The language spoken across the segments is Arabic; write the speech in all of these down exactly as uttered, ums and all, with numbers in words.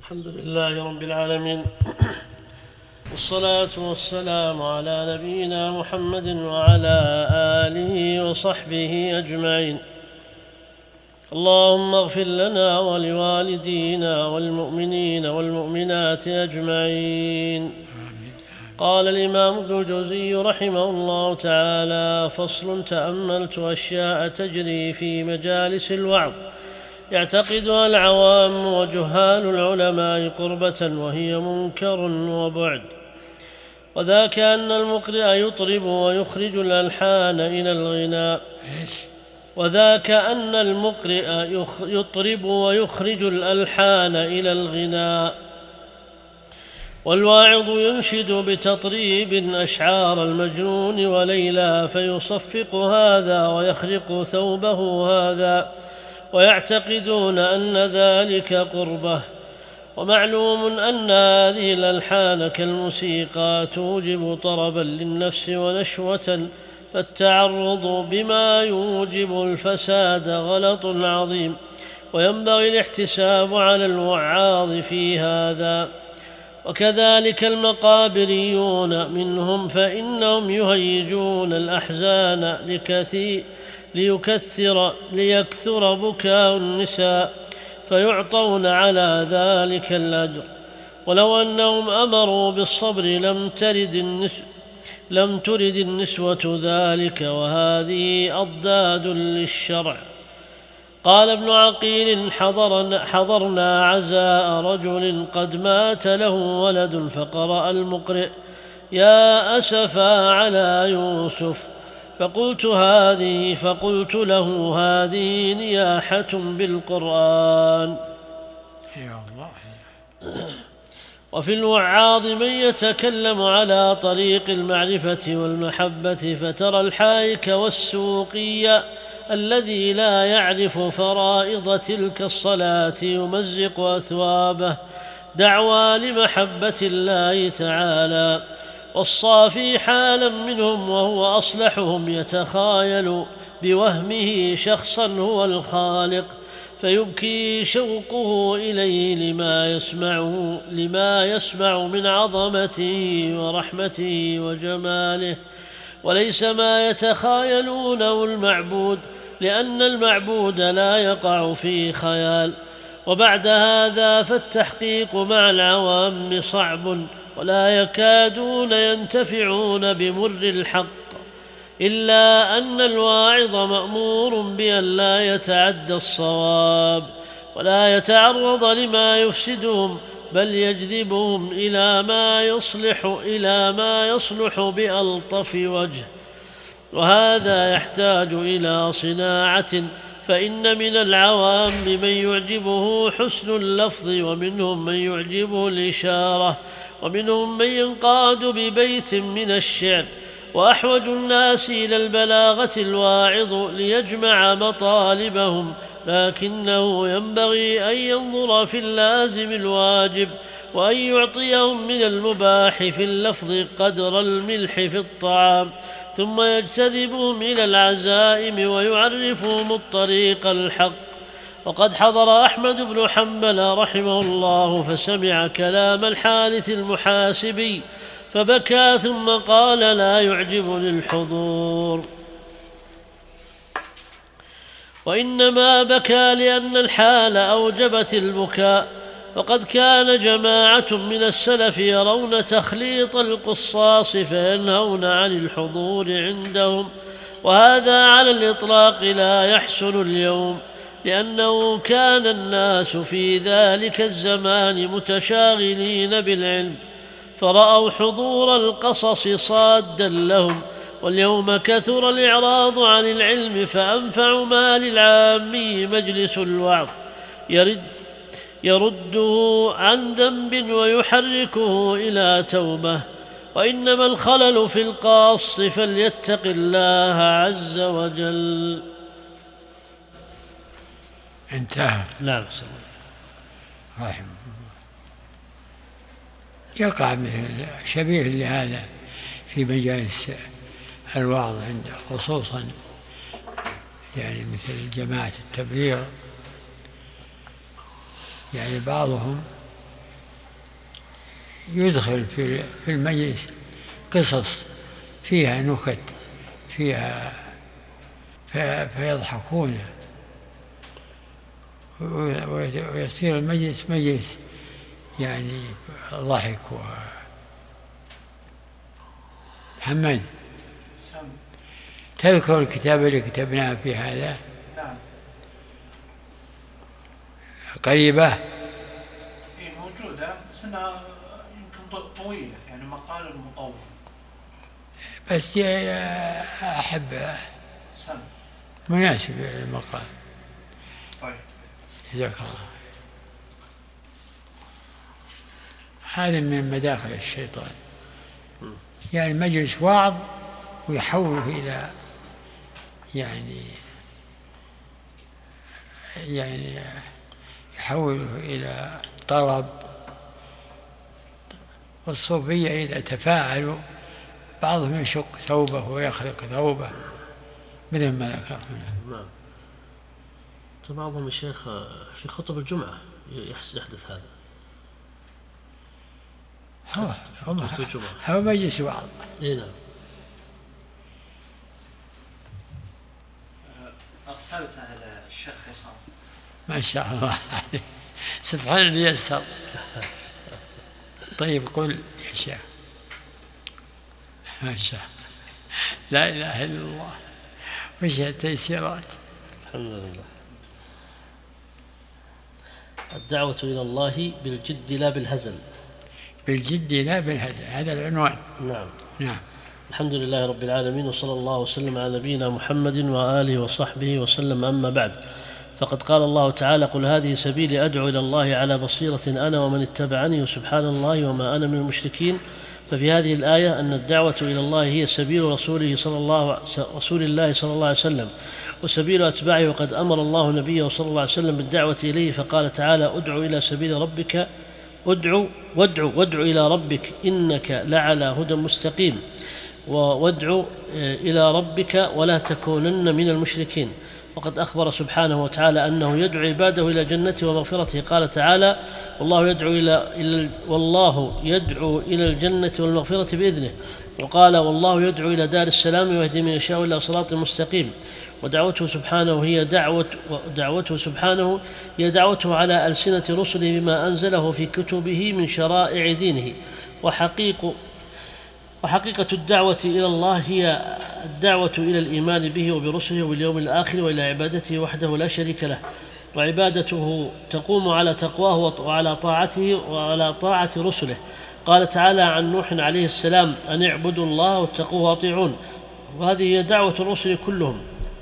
الحمد لله رب العالمين، والصلاة والسلام على نبينا محمد وعلى آله وصحبه أجمعين. اللهم اغفر لنا ولوالدينا والمؤمنين والمؤمنات أجمعين. قال الإمام ابن الجوزي رحمه الله تعالى: فصل: تأملت أشياء تجري في مجالس الوعظ يعتقدها العوام وجهال العلماء قربة وهي منكر وبعد، وذاك أن المقرئ يطرب ويخرج الألحان إلى الغناء وذاك أن المقرئ يطرب ويخرج الألحان إلى الغناء والواعظ ينشد بتطريب أشعار المجنون وليلى، فيصفق هذا ويخرق ثوبه هذا، ويعتقدون أن ذلك قربة. ومعلوم أن هذه الألحان كالموسيقى توجب طربا للنفس ونشوة، فالتعرض بما يوجب الفساد غلط عظيم، وينبغي الاحتساب على الوعاظ في هذا. وكذلك المقابريون منهم، فإنهم يهيجون الأحزان لكثير ليكثر ليكثر بكاء النساء، فيعطون على ذلك الأجر، ولو أنهم أمروا بالصبر لم ترد النسوة لم ترد النسوة ذلك، وهذه أضداد للشرع. قال ابن عقيل: حضرنا, حضرنا عزاء رجل قد مات له ولد، فقرأ المقرئ: يا أسفا على يوسف، فقلت هذه فقلت له هذه نياحة بالقرآن. وفي الوعاظ من يتكلم على طريق المعرفة والمحبة، فترى الحائك والسوقي الذي لا يعرف فرائض تلك الصلاة يمزق أثوابه دعوى لمحبة الله تعالى، والصافي حالا منهم وهو أصلحهم يتخايل بوهمه شخصا هو الخالق، فيبكي شوقه إليه لما يسمعه لما يسمع من عظمته ورحمته وجماله، وليس ما يتخايلونه المعبود، لأن المعبود لا يقع في خيال. وبعد هذا فالتحقيق مع العوام صعب، ولا يكادون ينتفعون بمر الحق، إلا أن الواعظ مأمور بأن لا يتعدى الصواب ولا يتعرض لما يفسدهم، بل يجذبهم إلى ما يصلح إلى ما يصلح بألطف وجه، وهذا يحتاج إلى صناعة، فإن من العوام من يعجبه حسن اللفظ، ومنهم من يعجبه الإشارة، ومنهم من ينقاد ببيت من الشعر، وأحوج الناس إلى البلاغة الواعظ ليجمع مطالبهم، لكنه ينبغي أن ينظر في اللازم الواجب، وأن يعطيهم من المباح في اللفظ قدر الملح في الطعام، ثم يجتذبهم إلى العزائم ويعرفهم الطريق الحق. وقد حضر أحمد بن حنبل رحمه الله فسمع كلام الحارث المحاسبي فبكى، ثم قال: لا يعجبني الحضور. وإنما بكى لأن الحال أوجبت البكاء، وقد كان جماعة من السلف يرون تخليط القصاص فينهون عن الحضور عندهم، وهذا على الإطلاق لا يحصل اليوم، لأنه كان الناس في ذلك الزمان متشاغلين بالعلم، فرأوا حضور القصص صادا لهم، واليوم كثر الإعراض عن العلم، فأنفع ما للعامي مجلس الوعظ يرد يرده عن ذنب ويحركه إلى توبة. وإنما الخلل في القاص، فليتق الله عز وجل. انتهى. نعم. رحمه يقع مثل شبيه لهذا في مجالس الوعظ عنده، خصوصا يعني مثل جماعة التبليغ، يعني بعضهم يدخل في في المجلس قصص فيها نكت فيها فيضحكون ويصير المجلس مجلس يعني ضحك. محمد تذكر الكتاب اللي كتبناه في هذا؟ نعم. قريبة؟ اي موجودة بس انها يمكن طويلة يعني مقال مطول. بس أحب سم. مناسب المقال. طيب جزاك الله. هذا من مداخل الشيطان، يعني مجلس واعظ ويحوله إلى يعني يعني يحوله إلى طرب. والصوفية إذا تفاعلوا بعضهم يشق ثوبه ويخلق ثوبه مثل ما ذكر. نعم. بعضهم الشيخ في خطب الجمعة يحدث هذا. هو هو, هو مجلس وعظ. اي نعم. أرسلتها إلى الشيخ حسام. ما شاء الله سبحان اللي يسر. طيب قل يا شيخ. ما شاء لا إله إلا الله. وش التيسيرات؟ الحمد لله. الدعوة إلى الله بالجد لا بالهزل. بالجد لا بالهزل، هذا العنوان. نعم. نعم. الحمد لله رب العالمين، وصلى الله وسلم على نبينا محمد وآله وصحبه وسلم. أما بعد، فقد قال الله تعالى: قل هذه سبيلي أدعو إلى الله على بصيرة أنا ومن اتبعني وسبحان الله وما أنا من المشركين. ففي هذه الآية أن الدعوة إلى الله هي سبيل رسوله صلى الله رسول الله صلى الله عليه وسلم وسبيل أتباعه، وقد أمر الله نبيه صلى الله عليه وسلم بالدعوة إليه، فقال تعالى: ادعو إلى سبيل ربك ادعو وادعو وادعو إلى ربك إنك لعلى هدى مستقيم، وادعو إلى ربك ولا تكونن من المشركين. وقد أخبر سبحانه وتعالى أنه يدعو عباده إلى جنته ومغفرته. قال تعالى: والله يدعو إلى والله يدعو إلى الجنة والمغفرة بإذنه. وقال: والله يدعو إلى دار السلام ويهدي من يشاء إلى صراط مستقيم. ودعوته سبحانه هي دعوة ودعوته سبحانه هي دعوته على ألسنة رسله بما أنزله في كتبه من شرائع دينه. وحقيق وحقيقة الدعوة إلى الله هي الدعوة إلى الإيمان به وبرسله وباليوم الآخر وإلى عبادته وحده لا شريك له، وعبادته تقوم على تقواه وعلى طاعته وعلى طاعة رسله. قال تعالى عن نوح عليه السلام: أن اعبدوا الله واتقوه واطيعون. وهذه هي دعوة الرسل كلهم.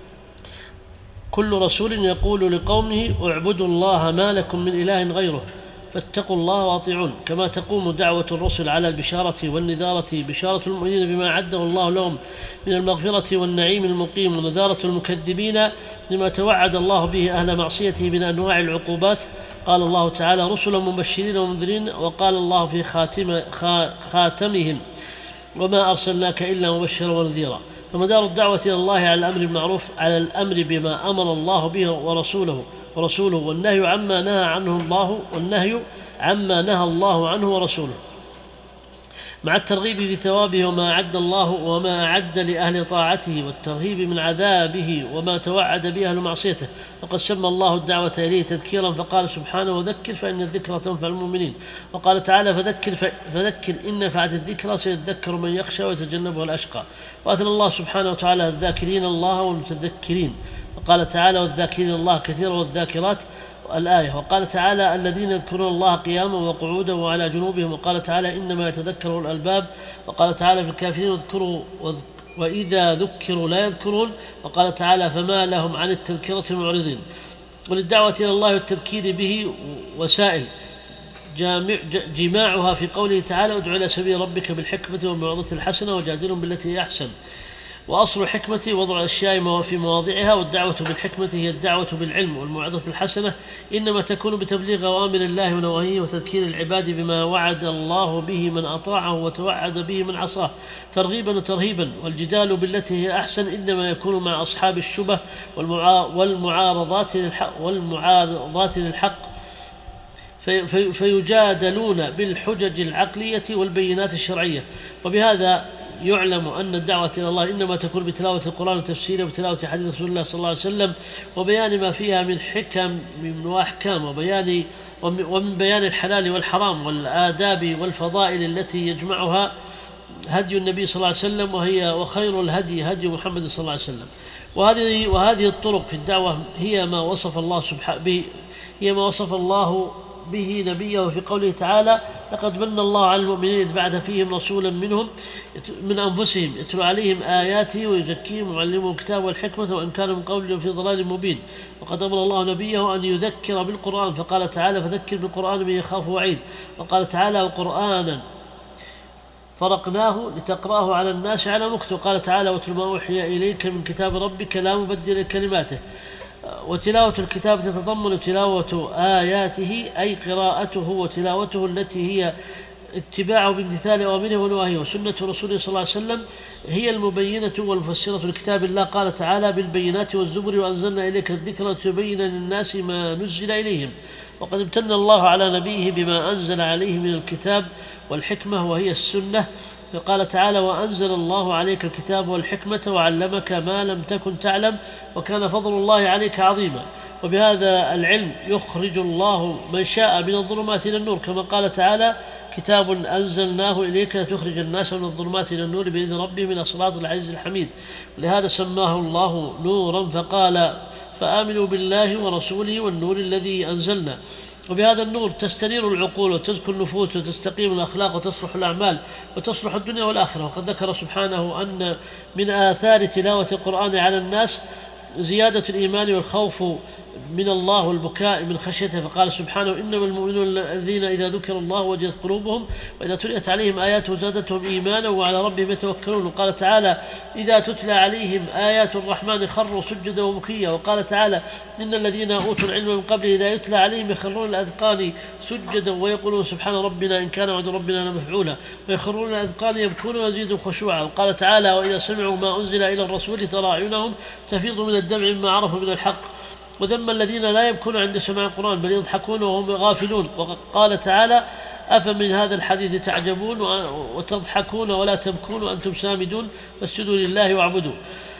كل رسول يقول لقومه: اعبدوا الله ما لكم من إله غيره فاتقوا الله واطيعون. كما تقوم دعوة الرسل على البشارة والنذارة، بشارة المؤمنين بما أعده الله لهم من المغفرة والنعيم المقيم، ونذارة المكذبين لما توعد الله به أهل معصيته من أنواع العقوبات. قال الله تعالى: رسلا مبشرين ومنذرين. وقال الله في خاتم خاتمهم: وما أرسلناك إلا مبشرا ونذيرا. فمدار الدعوة إلى الله على الأمر المعروف، على الأمر بما أمر الله به ورسوله ورسوله والنهي عما نهى عنه الله والنهي عما نهى الله عنه ورسوله، مع الترغيب في ثوابه وما أعد الله وما أعد لأهل طاعته، والترهيب من عذابه وما توعد به أهل معصيته. وقد سمى الله الدعوة إليه تذكيرا، فقال سبحانه: وذكر فإن الذكرى تنفع المؤمنين. وقال تعالى: فذكر, فذكر إن نفعت الذكرى سيذكر من يخشى ويتجنبها الأشقى. وأثنى الله سبحانه وتعالى الذاكرين الله والمتذكرين، وقال تعالى: والذاكرين الله كثيرا والذاكرات الآية. وقال تعالى: الذين يذكرون الله قياما وقعودا وعلى جنوبهم. وقال تعالى: إنما يتذكر الألباب. وقال تعالى في الكافرين: اذكروا وإذا ذكروا لا يذكرون. وقال تعالى: فما لهم عن التذكرة معرضين. وللدعوة إلى الله والتذكير به وسائل جامع جماعها في قوله تعالى: ادع إلى سبيل ربك بالحكمة والموعظة الحسنة وجادلهم بالتي هي أحسن. وأصل الحكمة وضع الأشياء في مواضعها، والدعوة بالحكمة هي الدعوة بالعلم، والموعظة الحسنة إنما تكون بتبليغ أوامر الله ونواهيه وتذكير العباد بما وعد الله به من أطاعه وتوعد به من عصاه ترغيبا وترهيبا. والجدال بالتي هي أحسن إنما يكون مع أصحاب الشبه والمعارضات للحق, والمعارضات للحق في في فيجادلون بالحجج العقلية والبينات الشرعية. وبهذا يعلم أن الدعوة إلى الله إنما تكون بتلاوة القرآن وتفسيره وبتلاوة حديث رسول الله صلى الله عليه وسلم وبيان ما فيها من حكم وأحكام وبيان ومن بيان الحلال والحرام والآداب والفضائل التي يجمعها هدي النبي صلى الله عليه وسلم، وهي وخير الهدي هدي محمد صلى الله عليه وسلم. وهذه وهذه الطرق في الدعوة هي ما وصف الله سبحانه به هي ما وصف الله به نبيه في قوله تعالى: لقد من الله على المؤمنين إذ بعث فيهم رسولا منهم من أنفسهم يتلو عليهم آياته ويزكيهم ويعلمهم الكتاب والحكمة وإن كانوا من قبل في ضلال مبين. وقد أمر الله نبيه أن يذكر بالقرآن فقال تعالى: فذكر بالقرآن من يخاف وعيد. وقال تعالى: وقرآنا فرقناه لتقرأه على الناس على مكث. وقال تعالى: واتل ما أوحي إليك من كتاب ربك لا مبدل لكلماته. وتلاوة الكتاب تتضمن تلاوة آياته أي قراءته وتلاوته التي هي اتباعه بامتثال أوامره ونواهيه. وسنة رسوله صلى الله عليه وسلم هي المبينة والمفسرة لكتاب الله. قال تعالى: بالبينات والزبر وأنزلنا إليك الذكر لتبين للناس ما نزل إليهم. وقد امتن الله على نبيه بما أنزل عليه من الكتاب والحكمة وهي السنة. فقال تعالى: وأنزل الله عليك الكتاب والحكمة وعلمك ما لم تكن تعلم وكان فضل الله عليك عظيما. وبهذا العلم يخرج الله من شاء من الظلمات إلى النور، كما قال تعالى: كتاب أنزلناه إليك لتخرج الناس من الظلمات إلى النور بإذن ربهم إلى صراط العزيز الحميد. ولهذا سماه الله نورا فقال: فآمنوا بالله ورسوله والنور الذي أنزلنا. وبهذا النور تستنير العقول وتزكو النفوس وتستقيم الأخلاق وتصلح الأعمال وتصلح الدنيا والآخرة. وقد ذكر سبحانه أن من آثار تلاوة القرآن على الناس زيادة الإيمان والخوف من الله والبكاء من خشيته. فقال سبحانه: إنما المؤمنون الذين إذا ذكر الله وجلت قلوبهم وإذا تليت عليهم آياته زادتهم إيمانا وعلى ربهم يتوكلون. وقال تعالى: إذا تتلى عليهم آيات الرحمن خروا سجدا وبكيا. وقال تعالى: إن الذين أوتوا العلم من قبل إذا يتلى عليهم يخرون الأذقان سجدا ويقولون سبحان ربنا إن كان وعد ربنا لمفعولا ويخرون الأذقان يبكون ويزيدهم خشوعا. وقال تعالى: وإذا سمعوا ما أنزل إلى الرسول ترى أعينهم تفيض من الدمع مما عرفوا من الحق. وذم الذين لا يبكون عند سماع القرآن بل يضحكون وهم غافلون. وقال تعالى: أفمن هذا الحديث تعجبون وتضحكون ولا تبكون وأنتم سامدون فاسجدوا لله واعبدوا.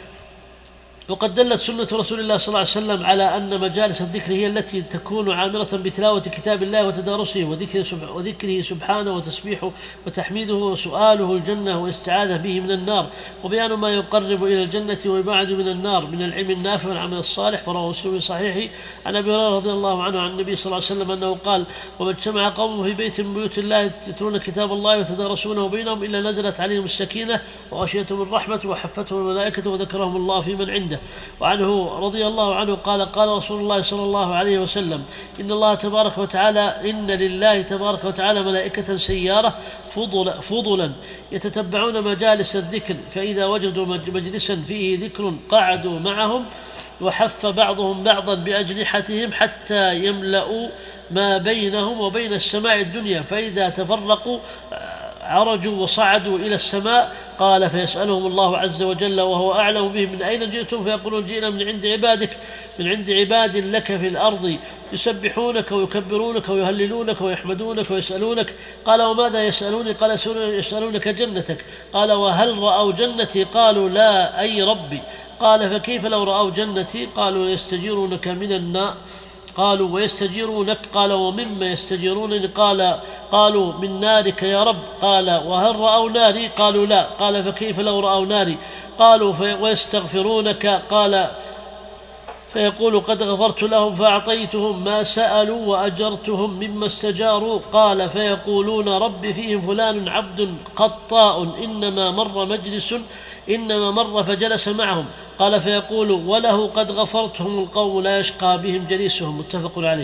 وقد دلت سنة رسول الله صلى الله عليه وسلم على أن مجالس الذكر هي التي تكون عامرة بتلاوة كتاب الله وتدارسه وذكره سبحانه وتسبيحه وتحميده وسؤاله الجنة والاستعاذة به من النار وبيان ما يقرب إلى الجنة ويبعد من النار من العلم النافع والعمل الصالح. فرواه مسلم صحيحه عن أبي هريرة رضي الله عنه عن النبي صلى الله عليه وسلم أنه قال: وما اجتمع قوم في بيت من بيوت الله يتلون كتاب الله ويتدارسونه بينهم إلا نزلت عليهم السكينة وغشيتهم الرحمة وحفتهم الملائكة وذكرهم الله في من عنده. وعنه رضي الله عنه قال: قال رسول الله صلى الله عليه وسلم: إن الله تبارك وتعالى إن لله تبارك وتعالى ملائكة سيارة فضل فضلا يتتبعون مجالس الذكر، فإذا وجدوا مجلسا فيه ذكر قعدوا معهم وحف بعضهم بعضا بأجنحتهم حتى يملأوا ما بينهم وبين السماء الدنيا، فإذا تفرقوا عرجوا وصعدوا إلى السماء. قال: فيسألهم الله عز وجل وهو أعلم بهم: من أين جئتم؟ فيقولون: جئنا من عند عبادك من عند عباد لك في الأرض يسبحونك ويكبرونك ويهللونك ويحمدونك ويسألونك. قال: وماذا يسألوني؟ قال: يسألونك جنتك. قال: وهل رأوا جنتي؟ قالوا: لا أي ربي. قال: فكيف لو رأوا جنتي؟ قالوا: يستجيرونك من النار. قالوا: ويستجيرونك؟ قال: ومما يستجيرونني؟ قال: قالوا: من نارك يا رب. قال: وهل رأوا ناري؟ قالوا: لا. قال: فكيف لو رأوا ناري؟ قالوا: ويستغفرونك؟ قال: فيقول: قد غفرت لهم فأعطيتهم ما سألوا وأجرتهم مما استجاروا. قال: فيقولون: رب فيهم فلان عبد قطاء إنما مر مجلس إنما مر فجلس معهم. قال: فيقول: وله قد غفرتهم القوم لا يشقى بهم جليسهم. متفق عليه.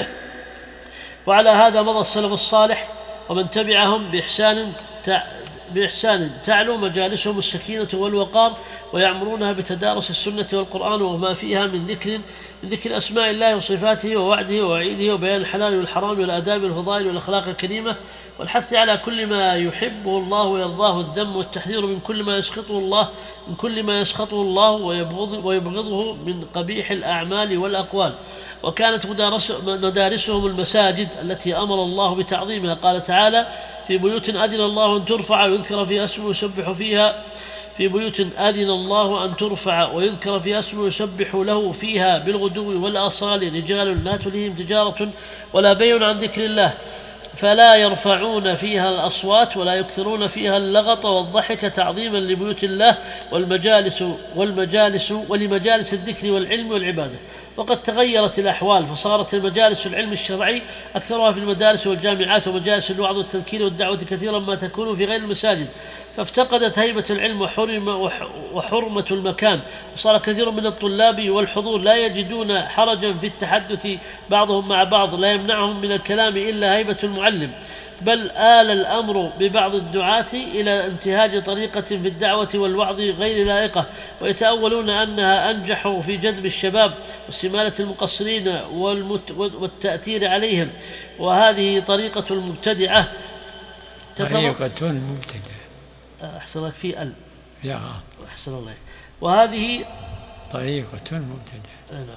وعلى هذا مضى السلف الصالح ومن تبعهم بإحسان بإحسان تعلو مجالسهم السكينة والوقار، ويعمرونها بتدارس السنة والقرآن وما فيها من ذكر من ذكر أسماء الله وصفاته ووعده ووعيده وبيان الحلال والحرام والآداب والفضائل والأخلاق الكريمة، والحث على كل ما يحبه الله ويرضاه، الذم والتحذير من كل ما يسخطه الله من كل ما يسخطه الله ويبغض ويبغضه من قبيح الأعمال والأقوال. وكانت مدارسهم المساجد التي أمر الله بتعظيمها، قال تعالى: في بيوت أذن الله أن ترفع ويذكر فيها اسمه يسبح فيها في بيوت أذن الله أن ترفع ويذكر فيها اسمه يسبح له فيها بالغدو والآصال رجال لا تلهيهم تجارة ولا بيع عن ذكر الله، فلا يرفعون فيها الأصوات ولا يكثرون فيها اللغط والضحك تعظيما لبيوت الله والمجالس والمجالس ولمجالس الذكر والعلم والعبادة. وقد تغيرت الأحوال، فصارت المجالس العلم الشرعي أكثرها في المدارس والجامعات، ومجالس الوعظ والتذكير والدعوة كثيرا ما تكون في غير المساجد، فافتقدت هيبة العلم وحرم وحرمة المكان، وصار كثير من الطلاب والحضور لا يجدون حرجا في التحدث بعضهم مع بعض لا يمنعهم من الكلام إلا هيبة المعلم، بل آل الأمر ببعض الدعاة إلى انتهاج طريقة في الدعوة والوعظ غير لائقة، ويتأولون أنها أنجح في جذب الشباب واستمالة المقصرين والتأثير عليهم، وهذه طريقة المبتدعة. طريقة مبتدعة. أحسن لك في ال لا غلط. أحسن الله. وهذه طريقة مبتدعة. نعم.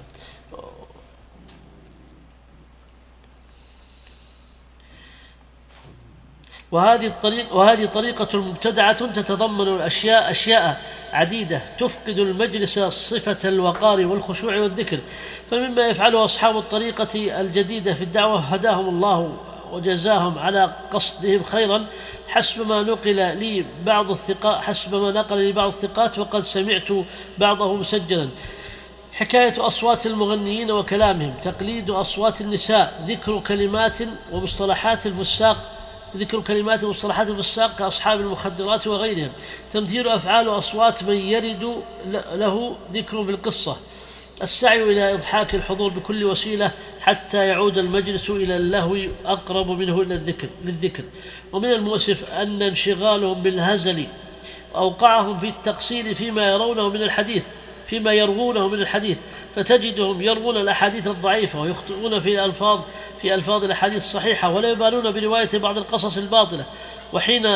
وهذه الطريقة وهذه طريقة المبتدعة تتضمن الأشياء أشياء عديدة تفقد المجلس صفة الوقار والخشوع والذكر، فمما يفعله أصحاب الطريقة الجديدة في الدعوة هداهم الله وجزاهم على قصدهم خيرا، حسب ما نقل لي بعض الثقات حسب ما نقل لي بعض الثقات وقد سمعت بعضه مسجلا: حكاية أصوات المغنيين وكلامهم، تقليد أصوات النساء، ذكر كلمات ومصطلحات الفساق ذكر كلمات ومصطلحات الفساق كأصحاب المخدرات وغيرهم، تمثيل أفعال وأصوات من يرد له ذكر في القصة، السعي إلى إضحاك الحضور بكل وسيلة حتى يعود المجلس إلى اللهو أقرب منه إلى الذكر للذكر. ومن المؤسف أن انشغالهم بالهزل أوقعهم في التقصير فيما يرونه من الحديث فيما يروونه من الحديث، فتجدهم يروون الأحاديث الضعيفة ويخطئون في الألفاظ في ألفاظ الأحاديث الصحيحة، ولا يبالون برواية بعض القصص الباطلة. وحين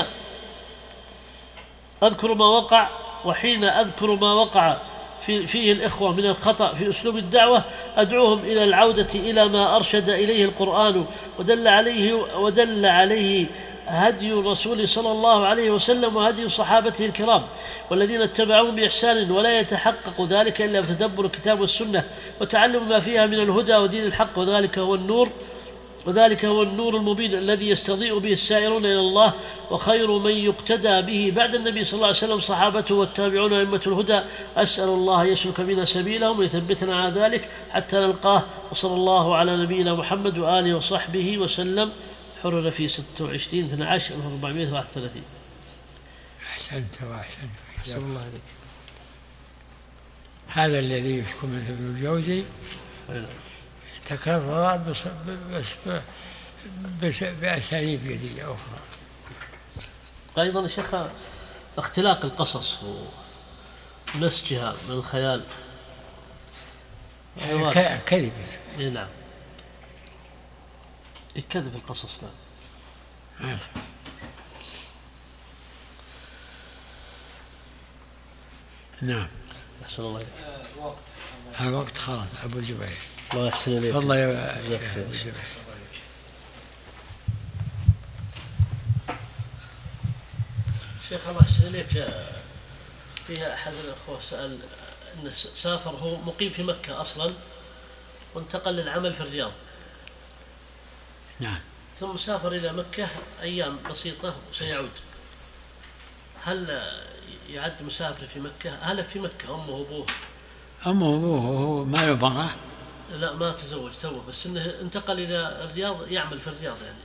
أذكر ما وقع وحين أذكر ما وقع في فيه الإخوة من الخطأ في أسلوب الدعوة، أدعوهم إلى العودة إلى ما أرشد إليه القرآن ودل عليه ودل عليه هدي الرسول صلى الله عليه وسلم وهدي صحابته الكرام والذين اتبعوهم بإحسان، ولا يتحقق ذلك إلا بتدبر الكتاب والسنة وتعلم ما فيها من الهدى ودين الحق، وذلك هو النور وذلك هو النور المبين الذي يستضيء به السائرون إلى الله، وخير من يقتدى به بعد النبي صلى الله عليه وسلم صحابته والتابعون أئمة الهدى. أسأل الله يسلك بنا سبيلهم ويثبتنا على ذلك حتى نلقاه، وصلى الله على نبينا محمد وآله وصحبه وسلم. حرر في ستة وعشرين اثنا عشر ألف وأربعمائة وواحد وثلاثين. أحسنت وأحسنت. أحسن الله عليك. هذا الذي يشكو منه ابن الجوزي تكرر بس بس بس بأساليب جديدة أخرى. أيضا يا شيخ اختلاق القصص ونسجها من الخيال يعني كذب. نعم، الكذب القصص. نعم. نعم. أحسن الله إليك. الوقت خلاص. أبو الجبير. الله يحسن إليك. تفضل يا أبو الجبير. شيخ الله يحسن إليك، فيها أحد الأخوة سأل أن سافر، هو مقيم في مكة أصلا وانتقل للعمل في الرياض. نعم. ثم سافر إلى مكة أيام بسيطة وسيعود، هل يعد مسافر في مكة؟ هل في مكة أمه وأبوه؟ أمه وأبوه هو ما له مرة؟ لا، ما تزوج توه، بس إنه انتقل إلى الرياض، يعمل في الرياض يعني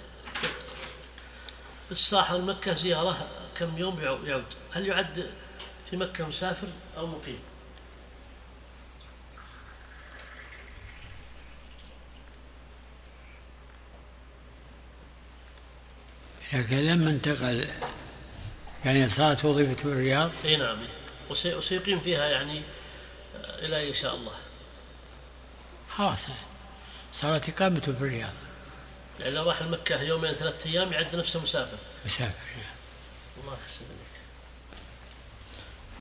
بالساحة المكة زيارة كم يوم يعود، هل يعد في مكة مسافر أو مقيم؟ لكن لما انتقل يعني صارت وظيفته بالرياض؟ اي نعم، وسي- وسيقيم فيها يعني الى ان شاء الله. خلاص صارت إقامته بالرياض. يعني لو راح المكة يومين ثلاثة ايام يعد نفسه مسافر. مسافر. الله يحسن.